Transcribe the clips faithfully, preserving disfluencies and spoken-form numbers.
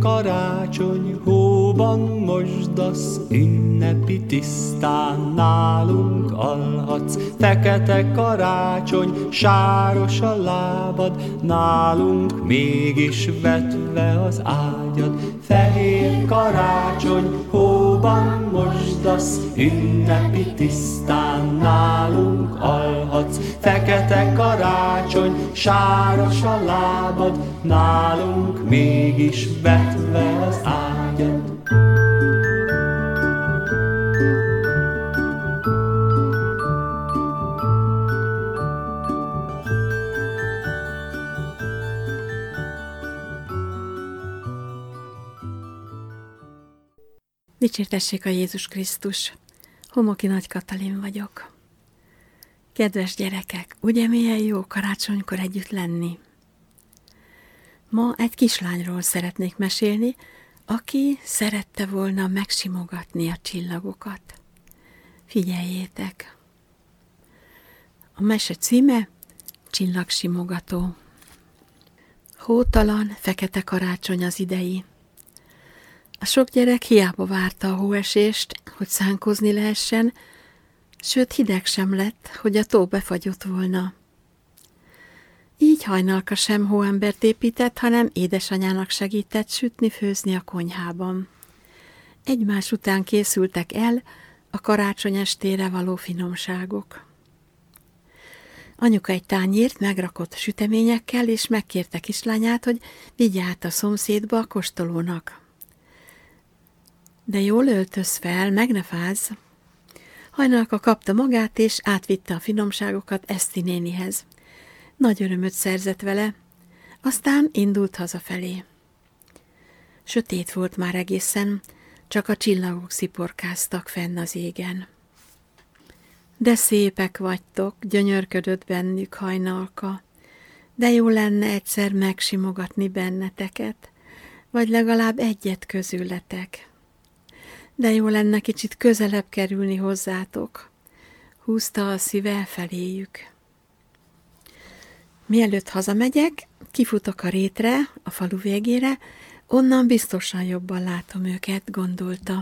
karácsony, hóban mosdasz, ünnepi tisztán nálunk alhatsz. Fekete karácsony, sáros a lábad, nálunk mégis vetve az ágyad. Fehér karácsony, hóban mosdasz, ünnepi tisztán nálunk alhatsz. Fekete karácsony, sáros a lábad, nálunk mégis vetve az ágyad. Dicsértessék a Jézus Krisztus! Homoki Nagy Katalin vagyok. Kedves gyerekek, ugye milyen jó karácsonykor együtt lenni? Ma egy kislányról szeretnék mesélni, aki szerette volna megsimogatni a csillagokat. Figyeljétek! A mese címe Csillagsimogató. Hótalan, fekete karácsony az idei. A sok gyerek hiába várta a hóesést, hogy szánkozni lehessen, sőt hideg sem lett, hogy a tó befagyott volna. Így Hajnalka sem hóembert épített, hanem édesanyának segített sütni, főzni a konyhában. Egymás után készültek el a karácsony estére való finomságok. Anyuka egy tányért megrakott süteményekkel, és megkérte kislányát, hogy vigye át a szomszédba a kóstolónak. De jól öltöz fel, meg ne fázz. Hajnalka kapta magát, és átvitte a finomságokat Eszti nénihez. Nagy örömöt szerzett vele, aztán indult hazafelé. Sötét volt már egészen, csak a csillagok sziporkáztak fenn az égen. De szépek vagytok, gyönyörködött bennük Hajnalka, de jó lenne egyszer megsimogatni benneteket, vagy legalább egyet közületek. De jó lenne kicsit közelebb kerülni hozzátok, húzta a szíve feléjük. Mielőtt hazamegyek, kifutok a rétre, a falu végére, onnan biztosan jobban látom őket, gondolta.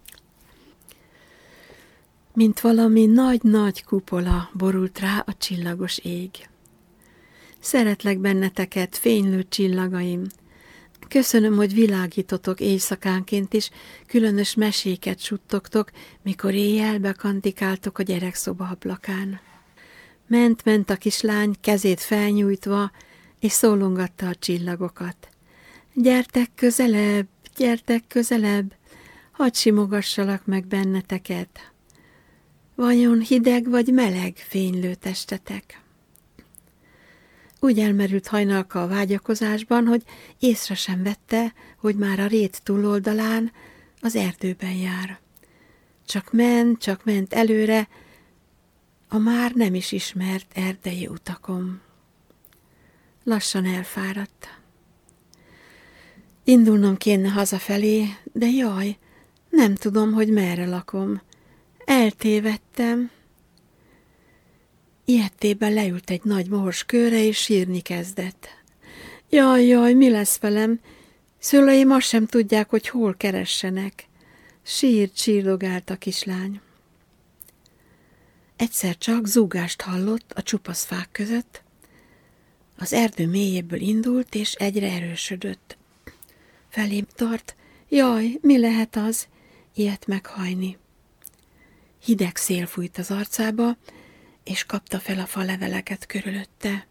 Mint valami nagy-nagy kupola borult rá a csillagos ég. Szeretlek benneteket, fénylő csillagaim. Köszönöm, hogy világítotok éjszakánként is, különös meséket suttogtok, mikor éjjel bekantikáltok a gyerekszoba ablakán. Ment-ment a kislány, kezét felnyújtva, és szólongatta a csillagokat. Gyertek közelebb, gyertek közelebb, hadd simogassalak meg benneteket. Vajon hideg vagy meleg fénylő testetek? Úgy elmerült Hajnalka a vágyakozásban, hogy észre sem vette, hogy már a rét túloldalán az erdőben jár. Csak ment, csak ment előre, a már nem is ismert erdei utakon. Lassan elfáradt. Indulnom kéne hazafelé, de jaj, nem tudom, hogy merre lakom. Eltévedtem. Ilyettében leült egy nagy mohos kőre, és sírni kezdett. Jaj, jaj, mi lesz velem? Szüleim azt sem tudják, hogy hol keressenek. Sírt, sírdogált a kislány. Egyszer csak zúgást hallott a csupasz fák között. Az erdő mélyéből indult, és egyre erősödött. Felém tart. Jaj, mi lehet az? Ilyet meghajni. Hideg szél fújt az arcába, és kapta fel a faleveleket körülötte.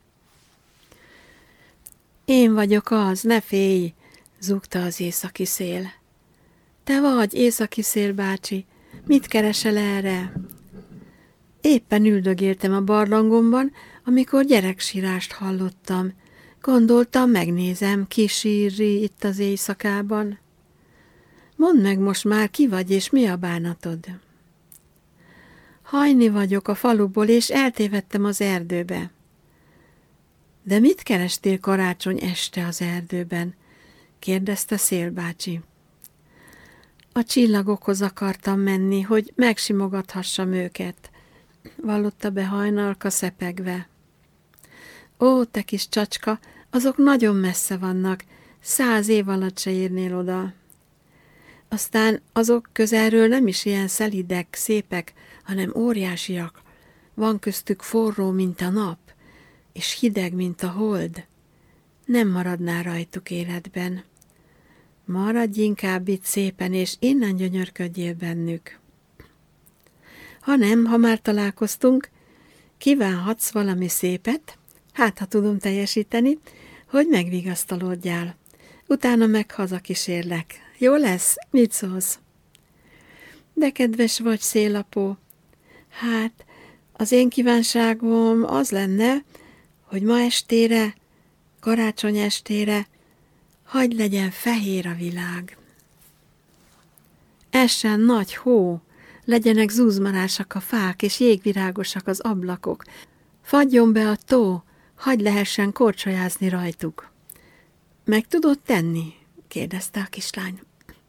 Én vagyok az, ne félj, zúgta az északi szél. Te vagy, északi szél bácsi, mit keresel erre? Éppen üldögéltem a barlangomban, amikor gyereksírást hallottam. Gondoltam, megnézem, ki sírri itt az éjszakában. Mondd meg most már, ki vagy, és mi a bánatod? Hajni vagyok a faluból, és eltévedtem az erdőbe. De mit kerestél karácsony este az erdőben? Kérdezte Szélbácsi. A csillagokhoz akartam menni, hogy megsimogathassam őket, vallotta be Hajnalka szepegve. Ó, te kis csacska, azok nagyon messze vannak, Száz év alatt se érnél oda. Aztán azok közelről nem is ilyen szelidek, szépek, hanem óriásiak. Van köztük forró, mint a nap, és hideg, mint a hold. Nem maradnál rajtuk életben. Maradj inkább itt szépen, és innen gyönyörködjél bennük. Ha nem, ha már találkoztunk, kívánhatsz valami szépet, hát ha tudom teljesíteni, hogy megvigasztalódjál. Utána meg hazakísérlek. Jó lesz? Mit szólsz? De kedves vagy, szélapó. Hát, az én kívánságom az lenne, hogy ma estére, karácsony estére, hadd legyen fehér a világ. Essen nagy hó, legyenek zúzmarásak a fák, és jégvirágosak az ablakok. Fagyjon be a tó, hadd lehessen korcsolyázni rajtuk. Meg tudod tenni? Kérdezte a kislány.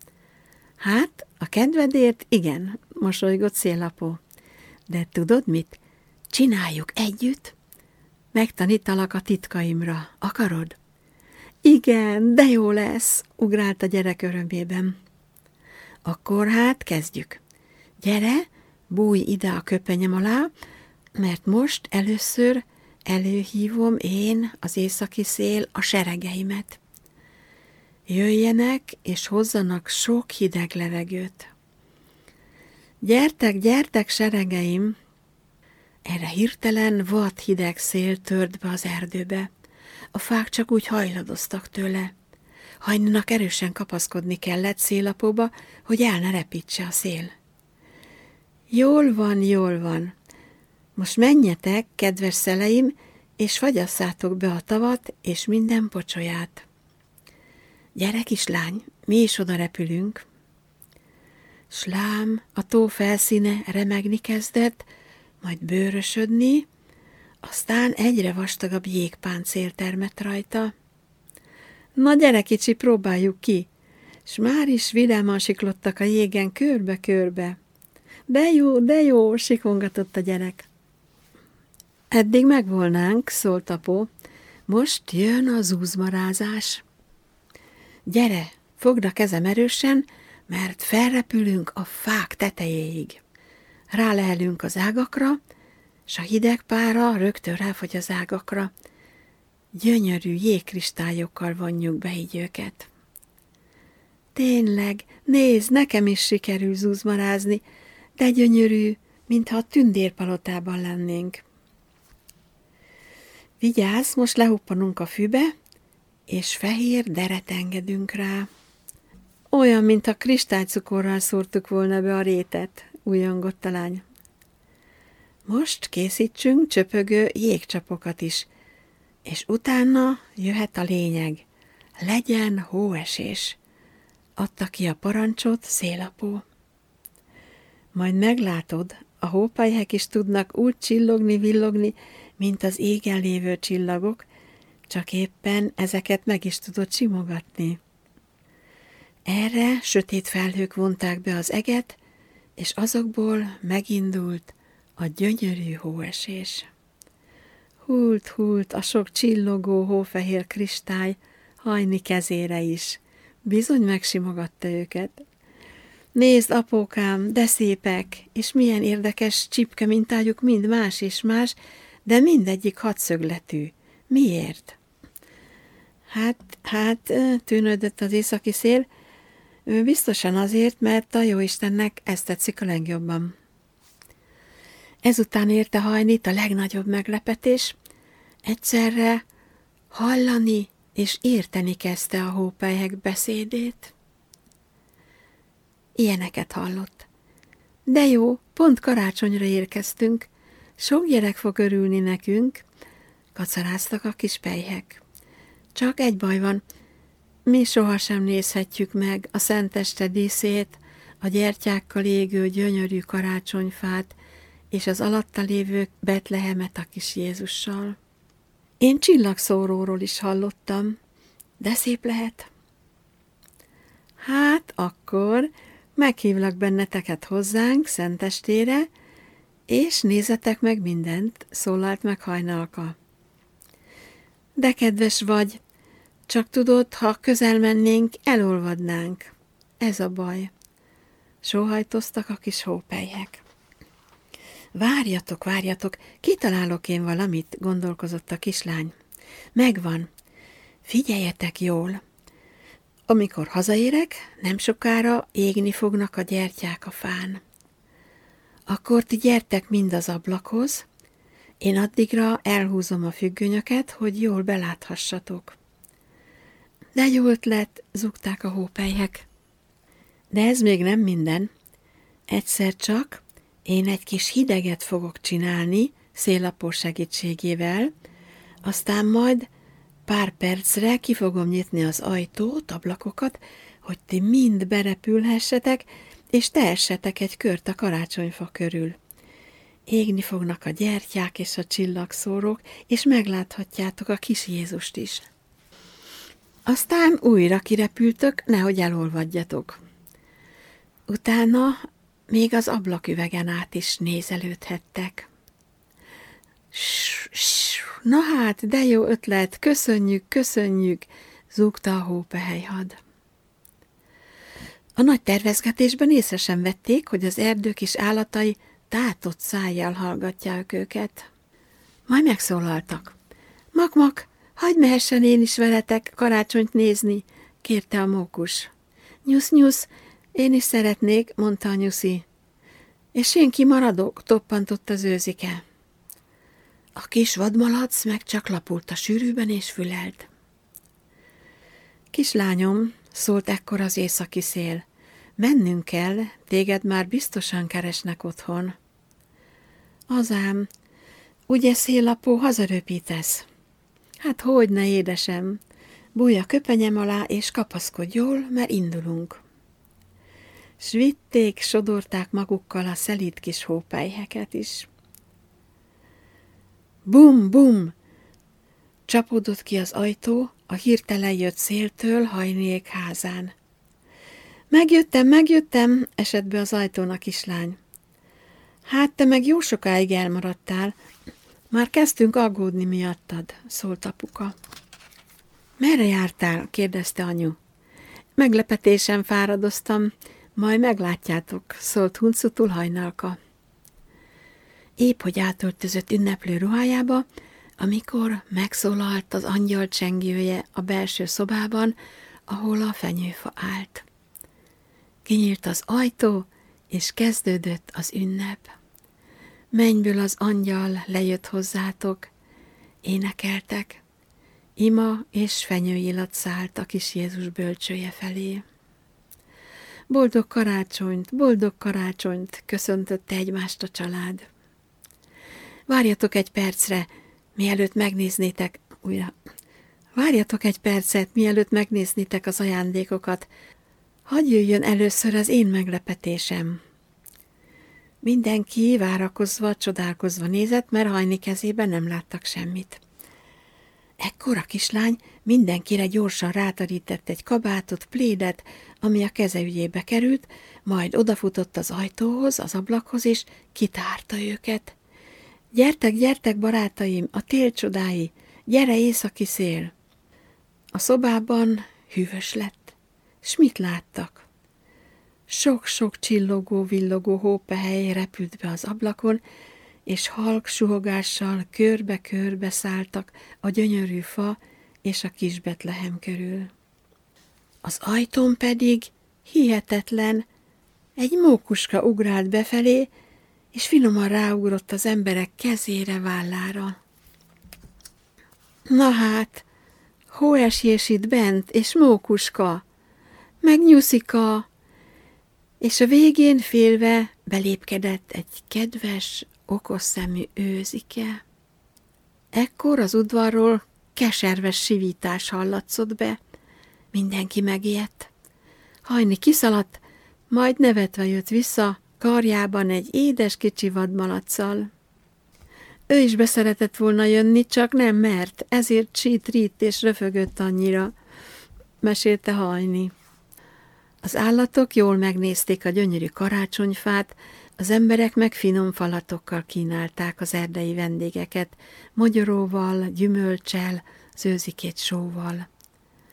Hát, a kedvedért igen, mosolygott szélapó. De tudod mit? Csináljuk együtt? Megtanítalak a titkaimra. Akarod? Igen, de jó lesz, ugrált a gyerek örömében. Akkor hát kezdjük. Gyere, bújj ide a köpenyem alá, mert most először előhívom én, az északi szél, a seregeimet. Jöjjenek, és hozzanak sok hideg levegőt. Gyertek, gyertek, seregeim! Erre hirtelen vad hideg szél tört be az erdőbe. A fák csak úgy hajladoztak tőle. Hajninak erősen kapaszkodni kellett szélapóba, hogy el ne repítse a szél. Jól van, jól van. Most menjetek, kedves szeleim, és fagyasszátok be a tavat és minden pocsolyát. Gyere, kislány, mi is oda repülünk. Slám, a tó felszíne remegni kezdett, majd bőrösödni, aztán egyre vastagabb jégpáncél termett rajta. Na gyere, kicsi, próbáljuk ki, s már is vidáman siklottak a jégen körbe-körbe. De jó, de jó, sikongatott a gyerek. Eddig megvolnánk, szólt apó, most jön a zúzmarázás. Gyere, fogd a kezem erősen, mert felrepülünk a fák tetejéig. Rálehelünk az ágakra, s a hideg pára rögtön ráfogy az ágakra. Gyönyörű jégkristályokkal vonjuk be így őket. Tényleg, nézd, nekem is sikerül zúzmarázni, de gyönyörű, mintha a tündérpalotában lennénk. Vigyázz, most lehuppanunk a fűbe, és fehér deret engedünk rá. Olyan, mint a kristálycukorral szórtuk volna be a rétet, újongott a lány. Most készítsünk csöpögő jégcsapokat is, és utána jöhet a lényeg. Legyen hóesés, adta ki a parancsot szélapó. Majd meglátod, a hópelyhek is tudnak úgy csillogni-villogni, mint az égen lévő csillagok, csak éppen ezeket meg is tudod simogatni. Erre sötét felhők vonták be az eget, és azokból megindult a gyönyörű hóesés. Hult-hult a sok csillogó hófehér kristály Hajni kezére is, bizony megsimogatta őket. Nézd, apókám, de szépek, és milyen érdekes csipke mintájuk mind más és más, de mindegyik hatszögletű. Miért? Hát, hát, tűnődött az északi szél, biztosan azért, mert a jóistennek ezt tetszik a legjobban. Ezután érte Hajnit a legnagyobb meglepetés, egyszerre hallani és érteni kezdte a hópelyhek beszédét. Ilyeneket hallott. De jó, pont karácsonyra érkeztünk, sok gyerek fog örülni nekünk, kacaráztak a kis pelyhek. Csak egy baj van, mi sohasem nézhetjük meg a szenteste díszét, a gyertyákkal égő gyönyörű karácsonyfát, és az alatta lévő Betlehemet a kis Jézussal. Én csillagszóróról is hallottam, de szép lehet. Hát akkor meghívlak benneteket hozzánk szentestére, és nézzetek meg mindent, szólalt meg Hajnalka. De kedves vagy, Csak tudod, ha közel mennénk, elolvadnánk. Ez a baj. Sóhajtoztak a kis hópelyhek. Várjatok, várjatok, kitalálok én valamit, gondolkozott a kislány. Megvan. Figyeljetek jól. Amikor hazaérek, nem sokára égni fognak a gyertyák a fán. Akkor ti gyertek mind az ablakhoz, én addigra elhúzom a függönyöket, hogy jól beláthassatok. De jó ötlet, zúgták a hópelyhek. De ez még nem minden. Egyszer csak én egy kis hideget fogok csinálni széllapó segítségével, aztán majd pár percre ki fogom nyitni az ajtót, ablakokat, hogy ti mind berepülhessetek, és tehessetek egy kört a karácsonyfa körül. Égni fognak a gyertyák és a csillagszórók, és megláthatjátok a kis Jézust is. Aztán újra kirepültök, nehogy elolvadjatok. Utána még az ablaküvegen át is nézelődhettek. Na hát, de jó ötlet, köszönjük, köszönjük, zúgta a hópehelyhad. A nagy tervezgetésben észre sem vették, hogy az erdő kis állatai tátott szájjal hallgatják őket. Majd megszólaltak. Mak-mak, hagyj mehessen én is veletek karácsonyt nézni, kérte a mókus. Nyusz-nyusz, én is szeretnék, mondta a nyuszi. És én kimaradok, toppantott az őzike. A kis vadmalac meg csak lapult a sűrűben és fülelt. Kislányom, szólt ekkor az északi szél, mennünk kell, téged már biztosan keresnek otthon. Azám, ugye széllapó, hazaröpítesz? Hát hogyne, édesem, bújj a köpenyem alá és kapaszkodj jól, mert indulunk. S vitték, sodorták magukkal a szelíd kis hópelyheket is. Bum, bum! Csapódott ki az ajtó a hirtelen jött széltől Hajniék házán. Megjöttem, megjöttem, esett be az ajtón a kislány. Hát te meg jó sokáig elmaradtál, már kezdtünk aggódni miattad, szólt apuka. Merre jártál? kérdezte anyu. Meglepetésen fáradoztam, majd meglátjátok, szólt huncutul Hajnalka. Épp hogy átöltözött ünneplő ruhájába, amikor megszólalt az angyal csengője a belső szobában, ahol a fenyőfa állt. Kinyílt az ajtó, és kezdődött az ünnep. Mennyből az angyal lejött hozzátok, énekeltek, ima és fenyőillat szállt a kis Jézus bölcsője felé. Boldog karácsonyt, boldog karácsonyt, köszöntötte egymást a család. Várjatok egy percre, mielőtt megnéznétek, újra, várjatok egy percet, mielőtt megnéznétek az ajándékokat, hadd jöjjön először az én meglepetésem. Mindenki várakozva, csodálkozva nézett, mert Hajni kezében nem láttak semmit. Ekkor a kislány mindenkire gyorsan ráterített egy kabátot, plédet, ami a keze ügyébe került, majd odafutott az ajtóhoz, az ablakhoz, és kitárta őket. Gyertek, gyertek, barátaim, a tél csodái, gyere északi szél! A szobában hűvös lett, s mit láttak? Sok-sok csillogó, villogó hópehely repült be az ablakon, és halk suhogással körbe-körbe szálltak a gyönyörű fa és a kis Betlehem körül. Az ajtón pedig hihetetlen, egy mókuska ugrált befelé, és finoman ráugrott az emberek kezére, vállára. Na hát, hóesés itt bent, és mókuska, meg nyuszika, és a végén félve belépkedett egy kedves, okos szemű őzike. Ekkor az udvarról keserves sivítás hallatszott be, mindenki megijedt. Hajni kiszaladt, majd nevetve jött vissza, karjában egy édes kicsi vadmalacsal. Ő is beszeretett volna jönni, csak nem mert, ezért csít-rít és röfögött annyira, mesélte Hajni. Az állatok jól megnézték a gyönyörű karácsonyfát, az emberek meg finom falatokkal kínálták az erdei vendégeket, mogyoróval, gyümölccsel, zőzikét sóval.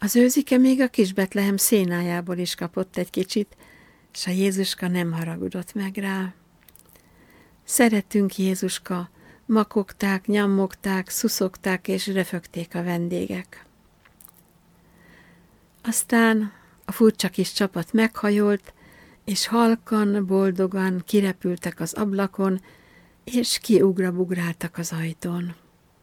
Az őzike még a kis Betlehem szénájából is kapott egy kicsit, s a Jézuska nem haragudott meg rá. Szeretünk, Jézuska, makogták, nyammogták, szuszogták és röfögték a vendégek. Aztán a furcsa kis csapat meghajolt, és halkan, boldogan kirepültek az ablakon, és kiugrabugráltak az ajtón.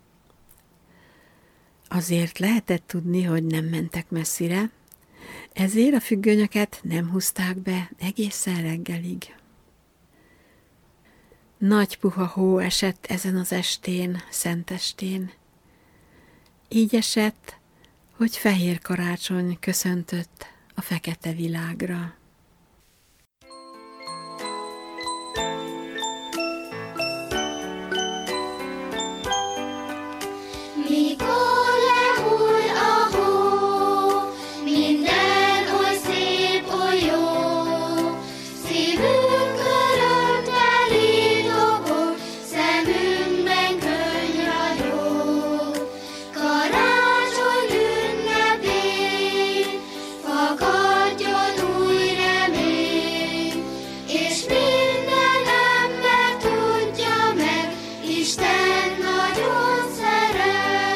Azért lehetett tudni, hogy nem mentek messzire, ezért a függönyöket nem húzták be egészen reggelig. Nagy puha hó esett ezen az estén, szentestén. Így esett, hogy fehér karácsony köszöntött a fekete világra. Mikor lehull a hó, minden oly szép, oly jó, szívünk örömmel ridogó, szemünkben könny ragyog. Karácsony ünnepén fakadjon új remény, és minden ember tudja meg, Isten nagyon szeret.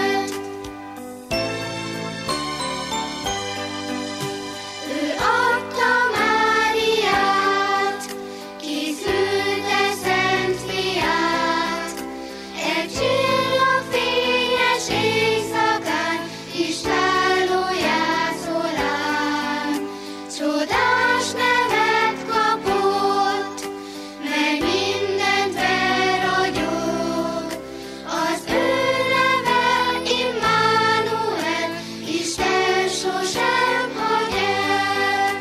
Ő adta Máriát, kiszülte Szent Fiát, egy csillagfényes éjszakán, istálló jászolán. Csodás nevet kapott, mely mindent beragyog. Az ő neve Immanuel, Isten sosem hagy el.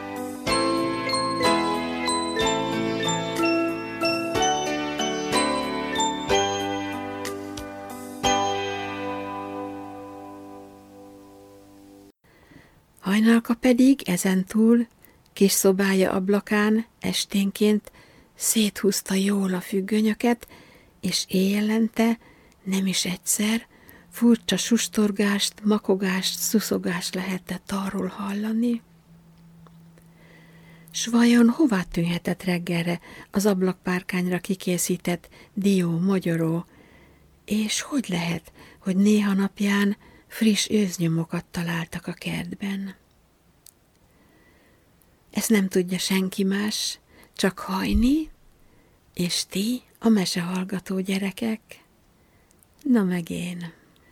Hajnalka pedig ezentúl kis szobája ablakán esténként széthúzta jól a függönyöket, és éjjelente nem is egyszer furcsa sustorgást, makogást, szuszogást lehetett arról hallani. S vajon hová tűnhetett reggelre az ablakpárkányra kikészített dió, mogyoró, és hogy lehet, hogy néha napján friss őznyomokat találtak a kertben? Ezt nem tudja senki más, csak Hajni, és ti, a mesehallgató gyerekek, na meg én.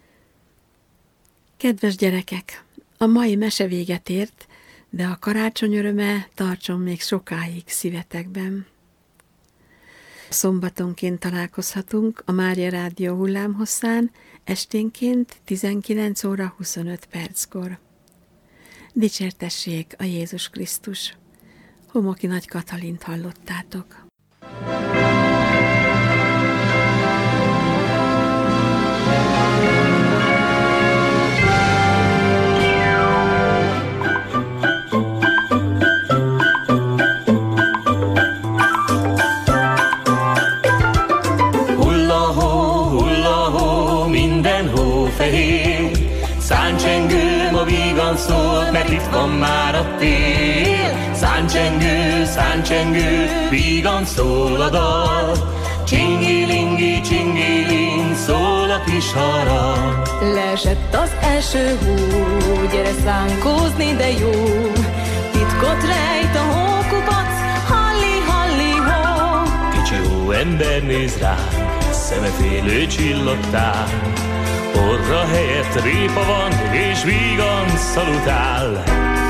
Kedves gyerekek, a mai mese véget ért, de a karácsony öröme tartson még sokáig szívetekben. Szombatonként találkozhatunk a Mária Rádió hullámhosszán, esténként tizenkilenc óra huszonöt perckor. Dicsértessék a Jézus Krisztus! Homoki Nagy Katalint hallottátok. Száncsengő, ma vígan szól, mert itt van már a tél. Száncsengő, száncsengő, vígan szól a dal. Csingilingi, csingiling, szól a kis harang. Leesett az első hó, gyere szánkózni, de jó. Titkot rejt a hókupac, halli, halli, hó. Kicsi hó ember néz ránk, szeme félő csillogtán. Orra helyett répa van, és vígan szalutál.